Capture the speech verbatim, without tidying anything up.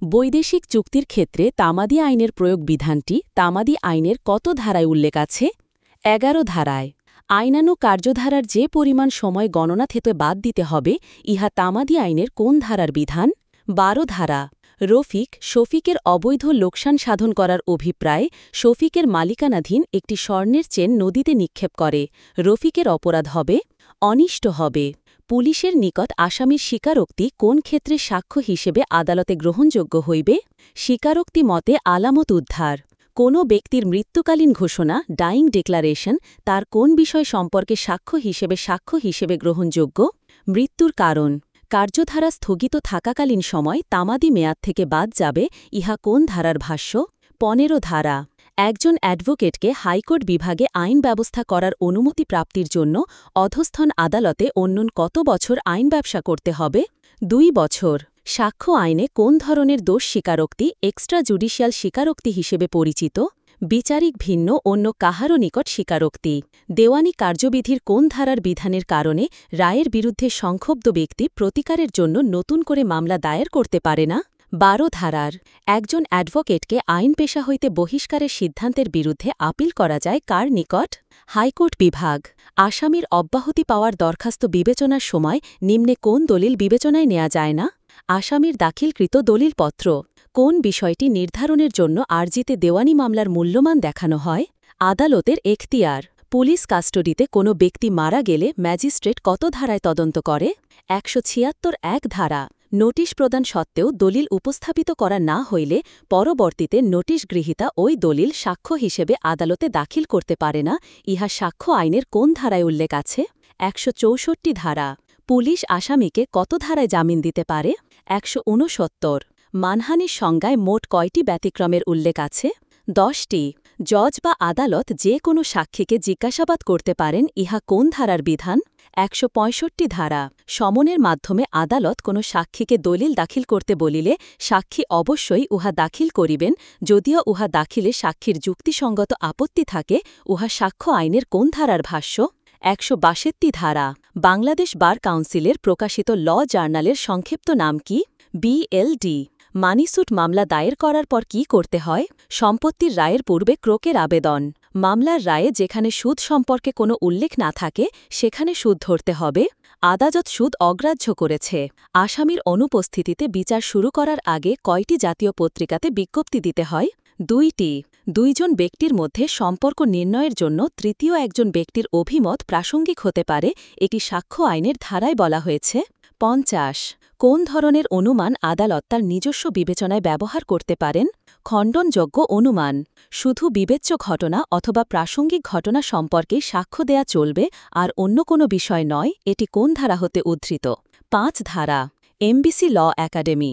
বৈদেশিক চুক্তির ক্ষেত্রে তামাদি আইনের প্রয়োগ বিধানটি তামাদি আইনের কত ধারায় উল্লেখ আছে? এগারো ধারায়। আইনানু কার্যধারার যে পরিমাণ সময় গণনা থেকে বাদ দিতে হবে, ইহা তামাদি আইনের কোন ধারার বিধান? বারো ধারা। রফিক শফিকের অবৈধ লোকসান সাধন করার অভিপ্রায়ে শফিকের মালিকানাধীন একটি স্বর্ণের চেন নদীতে নিক্ষেপ করে। রফিকের অপরাধ হবে? অনিষ্ট হবে। পুলিশের নিকট আসামির স্বীকারোক্তি কোন ক্ষেত্রে সাক্ষ্য হিসেবে আদালতে গ্রহণযোগ্য হইবে? স্বীকারোক্তি মতে আলামত উদ্ধার। কোনো ব্যক্তির মৃত্যুকালীন ঘোষণা ডাইং ডিক্লারেশন তার কোন বিষয় সম্পর্কে সাক্ষ্য হিসেবে সাক্ষ্য হিসেবে গ্রহণযোগ্য? মৃত্যুর কারণ। কার্যধারা স্থগিত থাকাকালীন সময় তামাদি মেয়াদ থেকে বাদ যাবে, ইহা কোন ধারার ভাষ্য? পনেরো ধারা। একজন অ্যাডভোকেটকে হাইকোর্ট বিভাগে আইন ব্যবস্থা করার অনুমতি প্রাপ্তির জন্য অধস্থন আদালতে অন্যূন কত বছর আইন ব্যবসা করতে হবে? দুই বছর। সাক্ষ্য আইনে কোন ধরনের দোষ স্বীকারোক্তি এক্সট্রা জুডিশিয়াল স্বীকারোক্তি হিসেবে পরিচিত? বিচারিক ভিন্ন অন্য কাহারও নিকট স্বীকারোক্তি। দেওয়ানি কার্যবিধির কোন ধারার বিধানের কারণে রায়ের বিরুদ্ধে সংক্ষুব্ধ ব্যক্তি প্রতিকারের জন্য নতুন করে মামলা দায়ের করতে পারে না? বারো ধারার। একজন অ্যাডভোকেটকে আইন পেশা হইতে বহিষ্কারের সিদ্ধান্তের বিরুদ্ধে আপিল করা যায় কার নিকট? হাইকোর্ট বিভাগ। আসামির অব্যাহতি পাওয়ার দরখাস্ত বিবেচনার সময় নিম্নে কোন দলিল বিবেচনায় নেওয়া যায় না? আসামির দাখিলকৃত দলিলপত্র। কোন বিষয়টি নির্ধারণের জন্য আর্জিতে দেওয়ানি মামলার মূল্যমান দেখানো হয়? আদালতের এখতিয়ার। পুলিশ কাস্টডিতে কোনো ব্যক্তি মারা গেলে ম্যাজিস্ট্রেট কত ধারায় তদন্ত করে? একশো ছিয়াত্তর এক ধারা। নোটিশ প্রদান সত্ত্বেও দলিল উপস্থাপিত করা না হইলে পরবর্তীতে নোটিশ গৃহীতা ওই দলিল সাক্ষ্য হিসেবে আদালতে দাখিল করতে পারে না, ইহা সাক্ষ্য আইনের কোন ধারায় উল্লেখ আছে? একশো চৌষট্টি ধারা। পুলিশ আসামিকে কত ধারায় জামিন দিতে পারে? একশো ঊনসত্তর। মানহানির সংজ্ঞায় মোট কয়টি ব্যতিক্রমের উল্লেখ আছে? দশটি। জজ বা আদালত যে কোনো সাক্ষীকে জিজ্ঞাসাবাদ করতে পারেন, ইহা কোন ধারার বিধান? একশো পঁয়ষট্টি ধারা। সমনের মাধ্যমে আদালত কোনো সাক্ষীকে দলিল দাখিল করতে বলিলে সাক্ষী অবশ্যই উহা দাখিল করিবেন, যদিও উহা দাখিলে সাক্ষীর যুক্তিসঙ্গত আপত্তি থাকে, উহা সাক্ষ্য আইনের কোন ধারার ভাষ্য? একশো বাষট্টি ধারা। বাংলাদেশ বার কাউন্সিলের প্রকাশিত ল জার্নালের সংক্ষিপ্ত নাম কি? বিএলডি। মানিস্যুট মামলা দায়ের করার পর কি করতে হয়? সম্পত্তির রায়ের পূর্বে ক্রোকের আবেদন। মামলার রায়ে যেখানে সুদ সম্পর্কে কোনো উল্লেখ না থাকে সেখানে সুদ ধরতে হবে। আদালত সুদ অগ্রাহ্য করেছে। আসামির অনুপস্থিতিতে বিচার শুরু করার আগে কয়টি জাতীয় পত্রিকাতে বিজ্ঞপ্তি দিতে হয়? দুইটি। দুইজন ব্যক্তির মধ্যে সম্পর্ক নির্ণয়ের জন্য তৃতীয় একজন ব্যক্তির অভিমত প্রাসঙ্গিক হতে পারে, এটি সাক্ষ্য আইনের ধারায় বলা হয়েছে। পঞ্চাশ। কোন ধরনের অনুমান আদালত তার নিজস্ব বিবেচনায় ব্যবহার করতে পারেন? খণ্ডনযোগ্য অনুমান। শুধু বিবেচ্য ঘটনা অথবা প্রাসঙ্গিক ঘটনা সম্পর্কে সাক্ষ্য দেয়া চলবে আর অন্য কোনো বিষয় নয়, এটি কোন ধারা হতে উদ্ধৃত? পাঁচ ধারা। MBC law academy.